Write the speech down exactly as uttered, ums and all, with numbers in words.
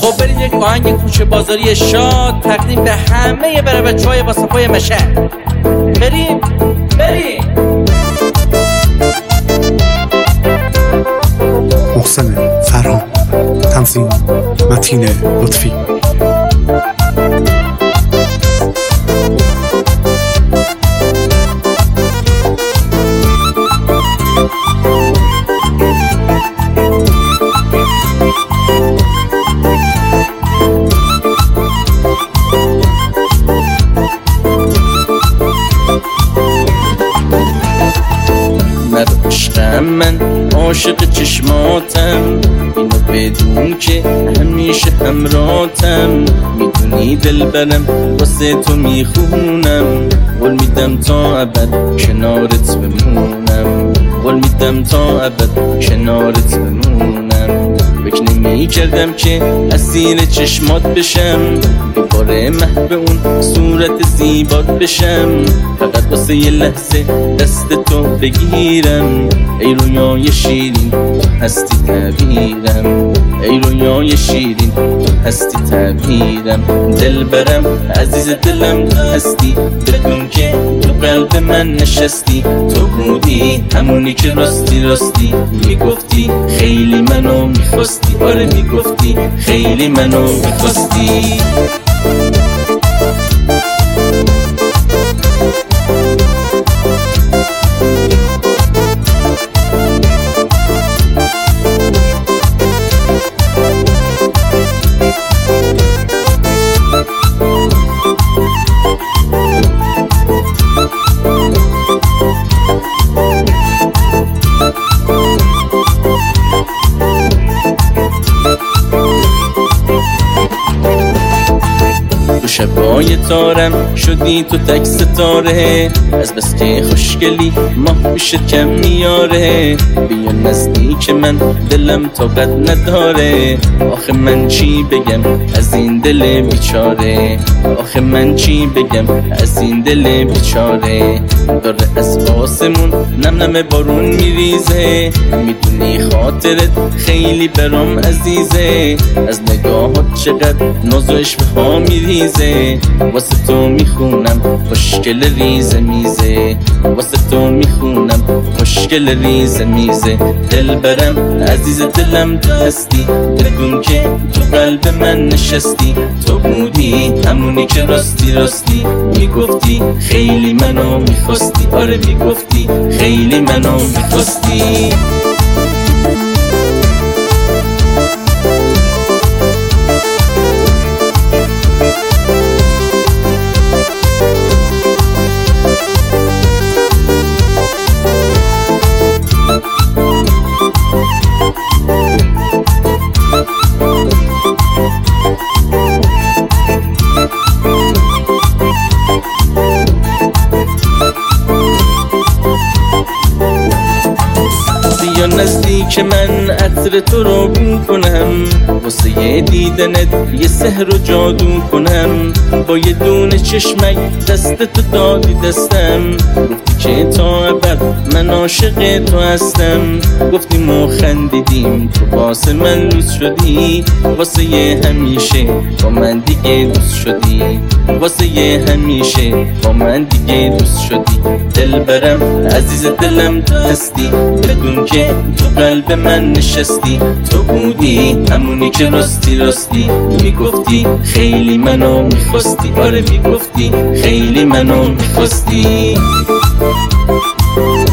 خب بریم یک آهنگ کوچه بازاری شاد تقدیم به همه برای بچه‌های با صفای مشهد. بریم بریم. محسن فرهان، تنظیم متین لطفی. عشقم من عاشق چشماتم، اینو بدون که همیشه همراهتم. میدونی دل برم واسه تو میخونم، قول میدم تا ابد کنارت بمونم، قول میدم تا ابد کنارت بمونم. فکر نمی کردم که اسیر چشمات بشم، دوباره محو اون صورت زیبات بشم. فقط واسه یه لحظه دست تو بگیرم، ای رویای شیرین تو هستی تعبیرم، ای رویای شیرین تو هستی تعبیرم. دل برم عزیز دلم تو هستی، بدون که تو قلب من نشستی. تو بودی همونی که راستی راستی میگفتی خیلی منو میخواستی، آره میگفتی خیلی منو میخواستی. شبای تارم شدی تو تک ستاره، از بس که خوشگلی ماه پیشت کم میاره. بیا نزدیک من دلم طاقت نداره، آخه من چی بگم از این دل بیچاره، آخه من چی بگم از این دل بیچاره. داره از آسمون نم نم بارون میریزه، میدونی خاطرت خیلی برام عزیزه. از نگاهات چقدر ناز و عشق ها میریزه، واسه تو میخونم خوشگل ریزه میزه، واسه تو میخونم خوشگل ریزه میزه. دل برم عزیز دلم تو هستی، بدون که تو قلب من نشستی. تو بودی همونی که راستی راستی میگفتی خیلی منو میخواستی، آره میگفتی خیلی منو میخواستی. بیا نزدیک من عطر تو رو بو کنم، واسه یه دیدنت یه سحر و جادو کنم. با یه دونه چشمک دست تو دادی دستم، گفتی که تا ابد من عاشق تو هستم. گفتیم و خندیدیم تو واسه من لوس شدی، واسه یه همیشه با من دیگه دوست شدی، واسه یه همیشه با من دیگه دوست شدی. دل برم عزیز دلم تو هستی، بدون که تو قلب من نشستی. تو بودی همونی که راستی راستی میگفتی خیلی منو میخواستی، آره میگفتی خیلی منو میخواستی.